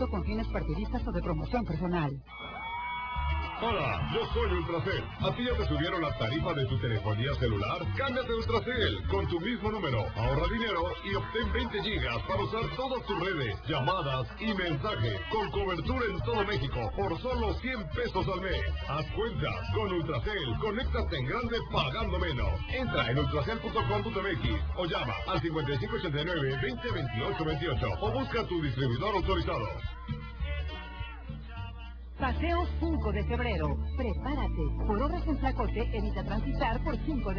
producto con fines partidistas o de promoción personal. Hola, yo soy Ultracel. ¿A ti ya te subieron la tarifa de tu telefonía celular? Cámbiate a Ultracel con tu mismo número. Ahorra dinero y obtén 20 gigas para usar todas tus redes, llamadas y mensajes con cobertura en todo México por solo 100 pesos al mes. Haz cuentas con Ultracel. Conéctate en grande pagando menos. Entra en ultracel.com.mx o llama al 5589-202828 o busca tu distribuidor autorizado. Paseo 5 de febrero. Prepárate. Por obras en Tlacote, evita transitar por 5 de